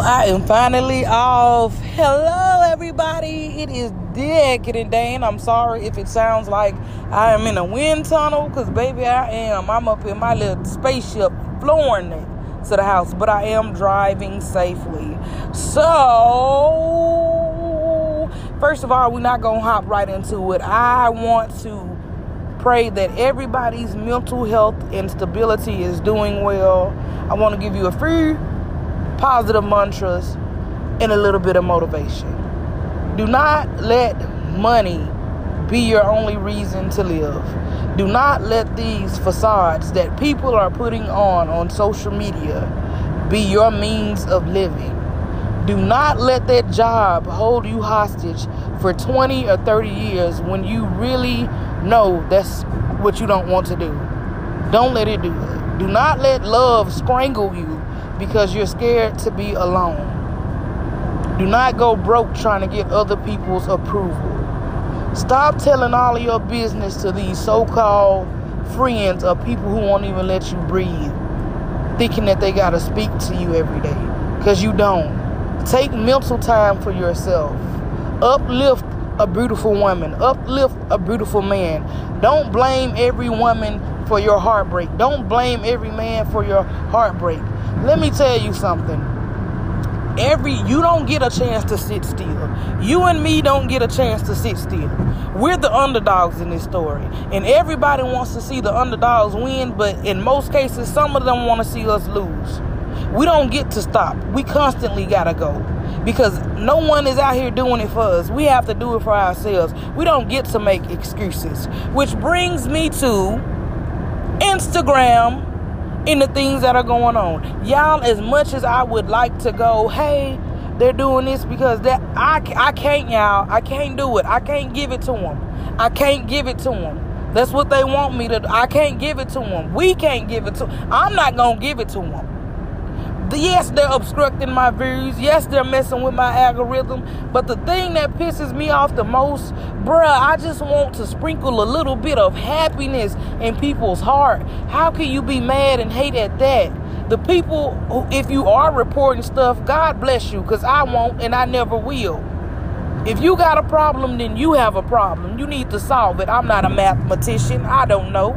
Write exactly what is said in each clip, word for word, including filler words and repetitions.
I am finally off. Hello, everybody. It is Decadent Dane. I'm sorry if it sounds like I am in a wind tunnel, because, baby, I am. I'm up in my little spaceship flooring it to the house, but I am driving safely. So, first of all, we're not going to hop right into it. I want to pray that everybody's mental health and stability is doing well. I want to give you a few positive mantras and a little bit of motivation. Do not let money be your only reason to live. Do not let these facades that people are putting on on social media be your means of living. Do not let that job hold you hostage for twenty or thirty years when you really know that's what you don't want to do. Don't let it do it. Do not let love strangle you because you're scared to be alone. Do not go broke trying to get other people's approval. Stop telling all of your business to these so-called friends or people who won't even let you breathe, thinking that they got to speak to you every day, because you don't. Take mental time for yourself. Uplift a beautiful woman. Uplift a beautiful man. Don't blame every woman for your heartbreak. Don't blame every man for your heartbreak. Let me tell you something. Every you don't get a chance to sit still. You and me don't get a chance to sit still. We're the underdogs in this story. And everybody wants to see the underdogs win, but in most cases, some of them want to see us lose. We don't get to stop. We constantly gotta go. Because no one is out here doing it for us. We have to do it for ourselves. We don't get to make excuses. Which brings me to Instagram and the things that are going on. Y'all, as much as I would like to go, hey, they're doing this because that I, I can't, y'all. I can't do it. I can't give it to them. I can't give it to them. That's what they want me to do. I can't give it to them. We can't give it to them. I'm not going to give it to them. Yes, they're obstructing my views. Yes, they're messing with my algorithm. But the thing that pisses me off the most, bruh, I just want to sprinkle a little bit of happiness in people's heart. How can you be mad and hate at that? The people, who, if you are reporting stuff, God bless you, because I won't and I never will. If you got a problem, then you have a problem. You need to solve it. I'm not a mathematician. I don't know.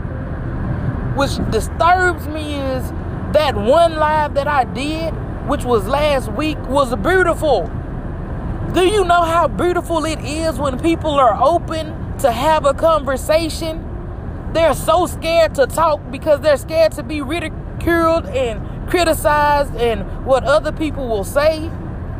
Which disturbs me is that one live that I did, which was last week, was beautiful. Do you know how beautiful it is when people are open to have a conversation? They're so scared to talk because they're scared to be ridiculed and criticized and what other people will say.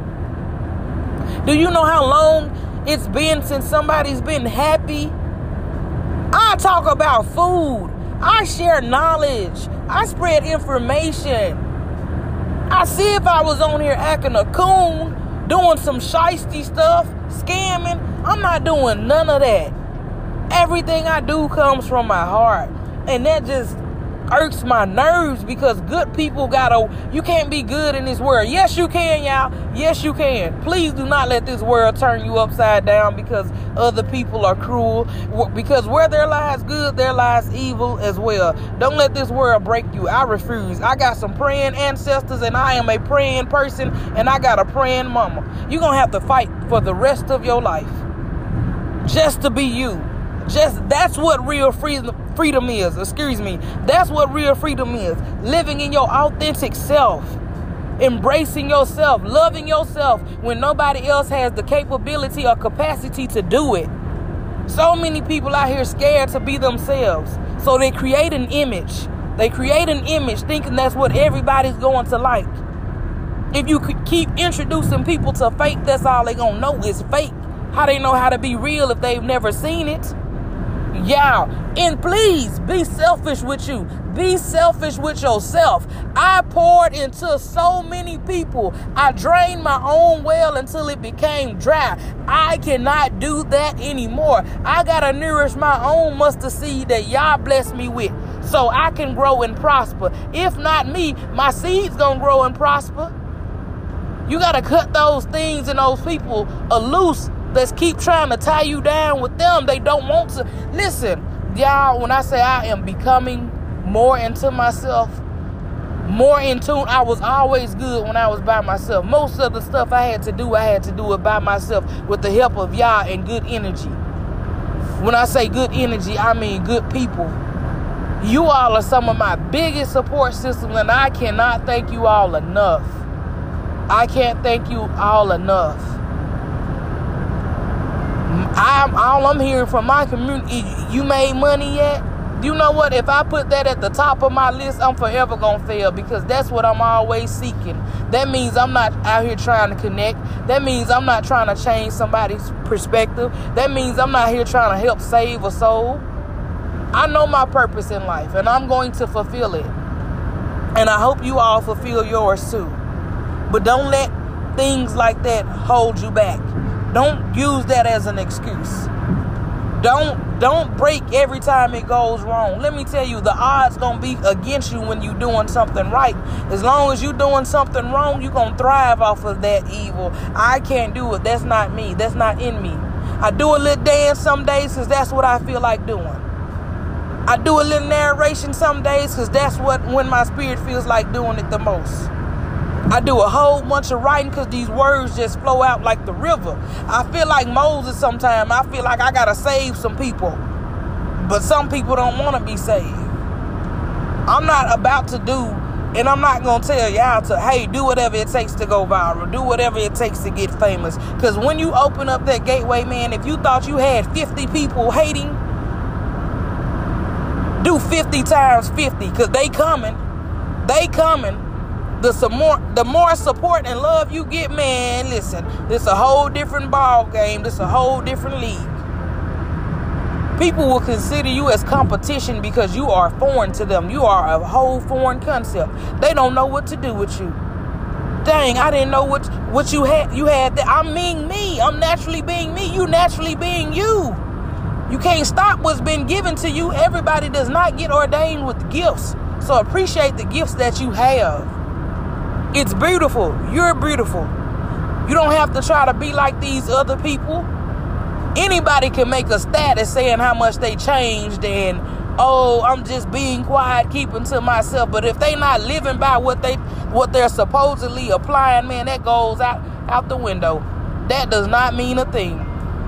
Do you know how long it's been since somebody's been happy? I talk about food. I share knowledge. I spread information. I see if I was on here acting a coon, doing some shiesty stuff, scamming. I'm not doing none of that. Everything I do comes from my heart. And that just irks my nerves, because good people gotta, you can't be good in this world. Yes, you can, y'all. Yes, you can. Please do not let this world turn you upside down because other people are cruel. Because where there lies good, there lies evil as well. Don't let this world break you. I refuse. I got some praying ancestors, and I am a praying person, and I got a praying mama. You're gonna have to fight for the rest of your life just to be you. Just that's what real freedom freedom is. Excuse me. That's what real freedom is. Living in your authentic self. Embracing yourself. Loving yourself when nobody else has the capability or capacity to do it. So many people out here scared to be themselves. So they create an image. They create an image thinking that's what everybody's going to like. If you could keep introducing people to fake, that's all they gonna know is fake. How they know how to be real if they've never seen it? Yeah, and please be selfish with you. Be selfish with yourself. I poured into so many people. I drained my own well until it became dry. I cannot do that anymore. I gotta nourish my own mustard seed that y'all bless me with, so I can grow and prosper. If not me, my seed's gonna grow and prosper. You gotta cut those things and those people a loose. Let's keep trying to tie you down with them. They don't want to. Listen, y'all, when I say I am becoming more into myself, more in tune. I was always good when I was by myself. Most of the stuff I had to do, I had to do it by myself with the help of y'all and good energy. When I say good energy, I mean good people. You all are some of my biggest support systems, and I cannot thank you all enough. I can't thank you all enough. I'm, all I'm hearing from my community, you made money yet? You know what? If I put that at the top of my list, I'm forever going to fail, because that's what I'm always seeking. That means I'm not out here trying to connect. That means I'm not trying to change somebody's perspective. That means I'm not here trying to help save a soul. I know my purpose in life, and I'm going to fulfill it. And I hope you all fulfill yours too. But don't let things like that hold you back. Don't use that as an excuse. Don't don't break every time it goes wrong. Let me tell you, the odds gonna be against you when you doing something right. As long as you doing something wrong, you gonna thrive off of that evil. I can't do it. That's not me. That's not in me. I do a little dance some days because that's what I feel like doing. I do a little narration some days because that's what when my spirit feels like doing it the most. I do a whole bunch of writing because these words just flow out like the river. I feel like Moses sometimes. I feel like I got to save some people. But some people don't want to be saved. I'm not about to do, and I'm not going to tell y'all to, hey, do whatever it takes to go viral. Do whatever it takes to get famous. Because when you open up that gateway, man, if you thought you had fifty people hating, do fifty times fifty, because they coming. They coming. The some more, the more support and love you get, man, listen, this a whole different ball game. This a whole different league. People will consider you as competition because you are foreign to them. You are a whole foreign concept. They don't know what to do with you. Dang, I didn't know what what you had. You had that. I'm being me. I'm naturally being me. You naturally being you. You can't stop what's been given to you. Everybody does not get ordained with gifts. So appreciate the gifts that you have. It's beautiful. You're beautiful. You don't have to try to be like these other people. Anybody can make a status saying how much they changed and, oh, I'm just being quiet, keeping to myself. But if they not living by what they what they're supposedly applying, man, that goes out, out the window. That does not mean a thing.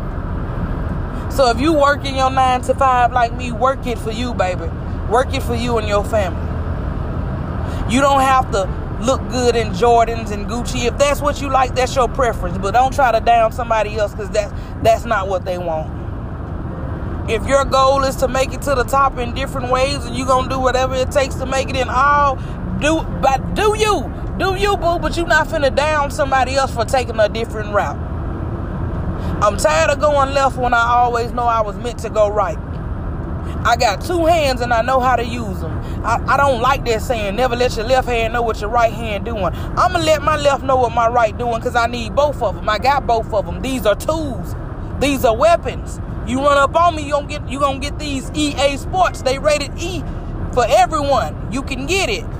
So if you work in your nine to five like me, work it for you, baby. Work it for you and your family. You don't have to look good in Jordans and Gucci. If that's what you like, that's your preference. But don't try to down somebody else, because that's, that's not what they want. If your goal is to make it to the top in different ways and you're going to do whatever it takes to make it in all, do, but do you. Do you, boo, but you're not finna down somebody else for taking a different route. I'm tired of going left when I always know I was meant to go right. I got two hands and I know how to use them. I, I don't like that saying, never let your left hand know what your right hand doing. I'm going to let my left know what my right doing because I need both of them. I got both of them. These are tools. These are weapons. You run up on me, you're going you gonna get these E A Sports. They rated E for everyone. You can get it.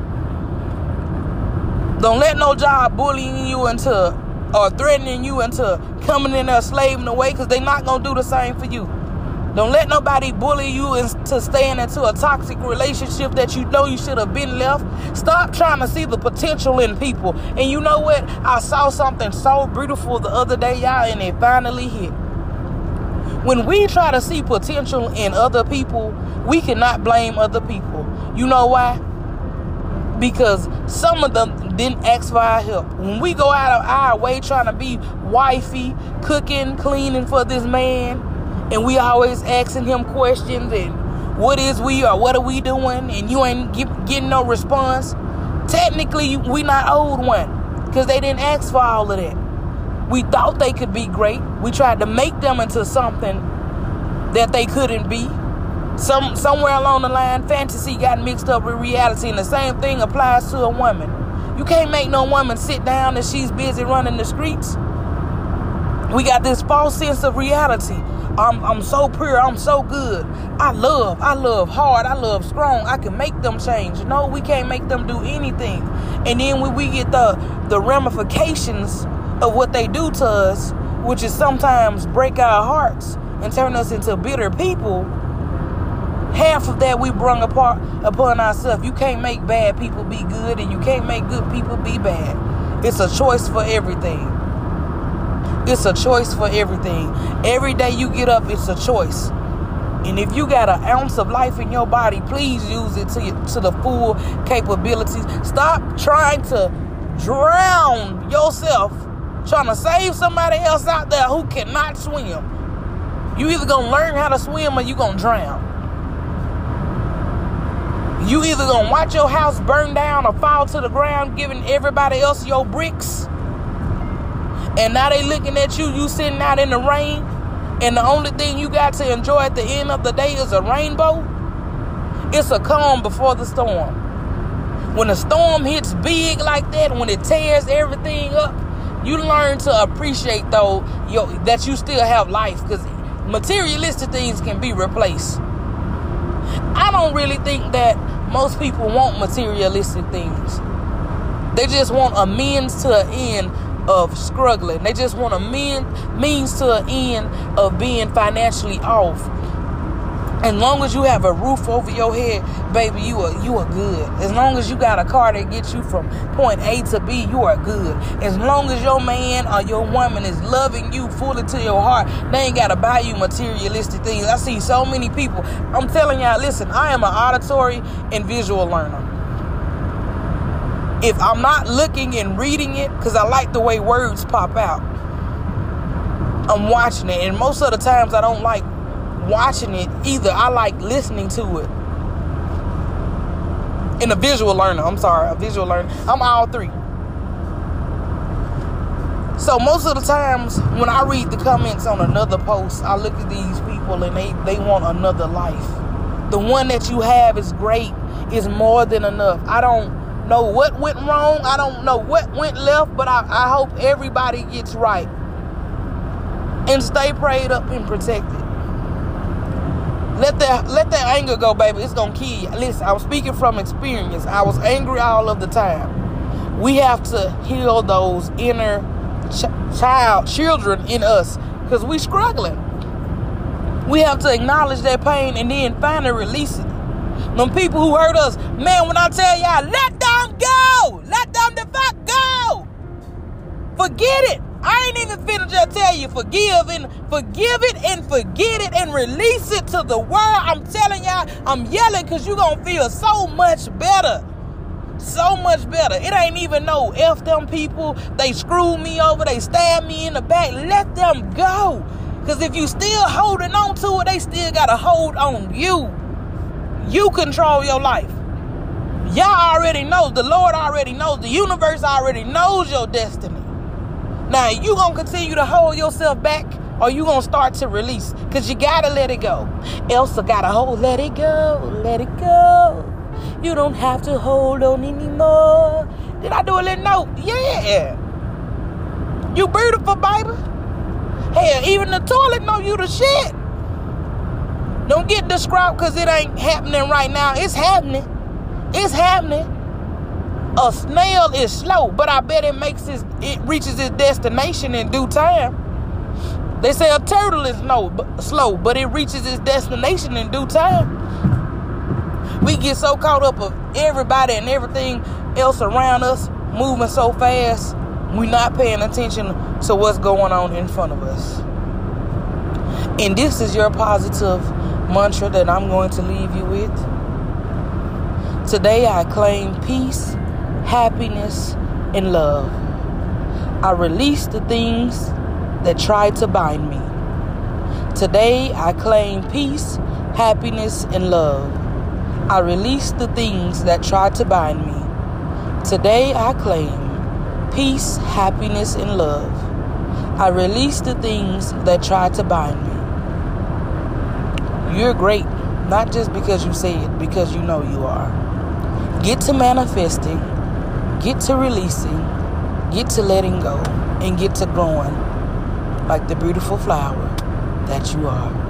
Don't let no job bullying you into or threatening you into coming in there slaving away, because they're not going to do the same for you. Don't let nobody bully you into staying into a toxic relationship that you know you should have been left. Stop trying to see the potential in people. And you know what? I saw something so beautiful the other day, y'all, and it finally hit. When we try to see potential in other people, we cannot blame other people. You know why? Because some of them didn't ask for our help. When we go out of our way trying to be wifey, cooking, cleaning for this man, and we always asking him questions and what is we or what are we doing, and you ain't get, getting no response, technically we not owed one, because they didn't ask for all of that. We thought they could be great. We tried to make them into something that they couldn't be. Some somewhere along the line, fantasy got mixed up with reality, and the same thing applies to a woman. You can't make no woman sit down and she's busy running the streets. We got this false sense of reality. I'm I'm so pure, I'm so good. I love, I love hard, I love strong. I can make them change. No, we can't make them do anything. And then when we get the the ramifications of what they do to us, which is sometimes break our hearts and turn us into bitter people, Half of that we brung apart upon ourselves. You can't make bad people be good, and you can't make good people be bad. It's a choice for everything. It's a choice for everything. Every day you get up, it's a choice. And if you got an ounce of life in your body, please use it to, your, to the full capabilities. Stop trying to drown yourself, trying to save somebody else out there who cannot swim. You either going to learn how to swim or you going to drown. You either going to watch your house burn down or fall to the ground, giving everybody else your bricks. And now they looking at you, you sitting out in the rain, and the only thing you got to enjoy at the end of the day is a rainbow. It's a calm before the storm. When the storm hits big like that, when it tears everything up, you learn to appreciate, though, yo, that you still have life, because materialistic things can be replaced. I don't really think that most people want materialistic things. They just want a means to an end of struggling. They just want a mean, means to an end of being financially off. As long as you have a roof over your head, baby, you are you are good. As long as you got a car that gets you from point A to B, you are good. As long as your man or your woman is loving you fully to your heart, they ain't got to buy you materialistic things. I see so many people. I'm telling y'all, listen, I am an auditory and visual learner. If I'm not looking and reading it, because I like the way words pop out, I'm watching it. And most of the times I don't like watching it either. I like listening to it. And a visual learner. I'm sorry, a visual learner. I'm all three. So most of the times when I read the comments on another post, I look at these people and they, they want another life. The one that you have is great. Is more than enough. I don't know what went wrong. I don't know what went left, but I, I hope everybody gets right. And stay prayed up and protected. Let that let that anger go, baby. It's gonna kill you. Listen, I'm speaking from experience. I was angry all of the time. We have to heal those inner ch- child, children in us, because we struggling. We have to acknowledge that pain and then finally release it. Them people who hurt us, man, when I tell y'all, let them go. Let them the fuck go. Forget it. I ain't even finna just tell you forgive and forgive it and forget it and release it to the world. I'm telling y'all, I'm yelling because you're going to feel so much better. So much better. It ain't even no F them people. They screwed me over. They stabbed me in the back. Let them go. Because if you still holding on to it, they still got a hold on you. You control your life. Y'all already know. The Lord already knows. The universe already knows your destiny. Now, you going to continue to hold yourself back, or you going to start to release? Because you got to let it go. Elsa got to hold. Let it go. Let it go. You don't have to hold on anymore. Did I do a little note? Yeah. You beautiful, baby. Hell, even the toilet know you the shit. Don't get distraught because it ain't happening right now. It's happening. It's happening. A snail is slow, but I bet it makes its, it reaches its destination in due time. They say a turtle is no, but, slow, but it reaches its destination in due time. We get so caught up of everybody and everything else around us moving so fast, we're not paying attention to what's going on in front of us. And this is your positive mantra that I'm going to leave you with. Today I claim peace, happiness, and love. I release the things that try to bind me. Today I claim peace, happiness, and love. I release the things that try to bind me. Today I claim peace, happiness, and love. I release the things that try to bind me. You're great, not just because you say it, because you know you are. Get to manifesting, get to releasing, get to letting go, and get to growing like the beautiful flower that you are.